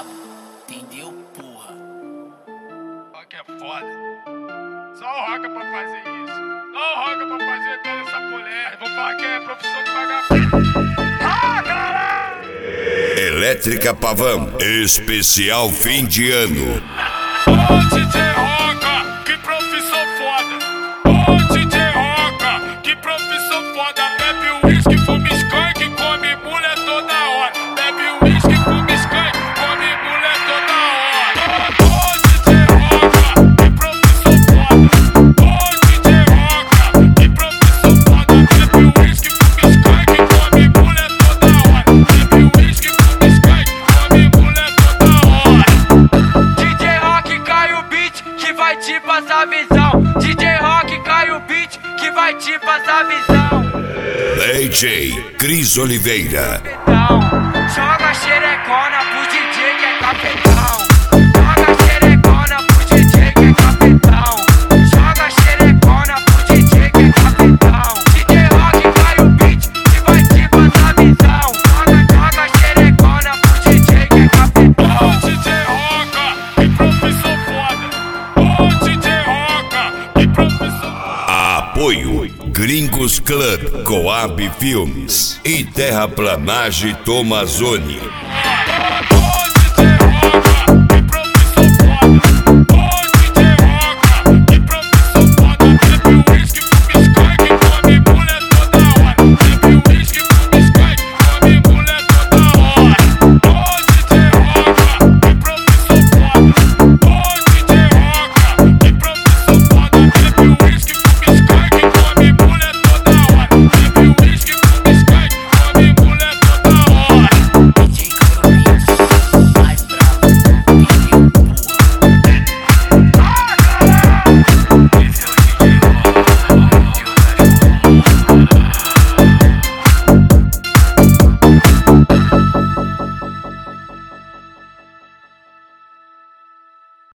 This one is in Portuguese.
brabo, entendeu, porra? Rock é foda. Só o Roca pra fazer isso. Só o Roca pra fazer toda essa polêmica. Vou falar que é profissão de vagabundo. Ah, caralho! Elétrica Pavão, especial fim de ano. Ô DJ Roca, que profissão foda. Ô DJ Roca, que profissão foda. Bebe uísque, fuma skunk, come mulher toda hora. Bebe uísque, fuma skunk, come mulher toda hora. Ô DJ Roca, que profissão foda. Ô DJ Roca, que profissão foda. Bebe uísque, fuma skunk, come mulher toda hora. Bebe uísque, fuma skunk, come mulher toda hora. DJ Rock cai o beat que vai te passar visão. DJ Rock cai o beat que vai te passar visão. DJ Cris Oliveira. Então, joga xerecona pro DJ que é capitão. Joga xerecona pro DJ que é capitão. Joga xerecona pro DJ que é capitão. DJ Rock cai o beat que vai te passar visão. Joga xerecona pro DJ que é capitão. Ô DJ Roca, que profissão foda. Ô DJ Roca, que profissão foda. Apoio Gringos Club, Coab Filmes e Terraplanagem Tomazoni.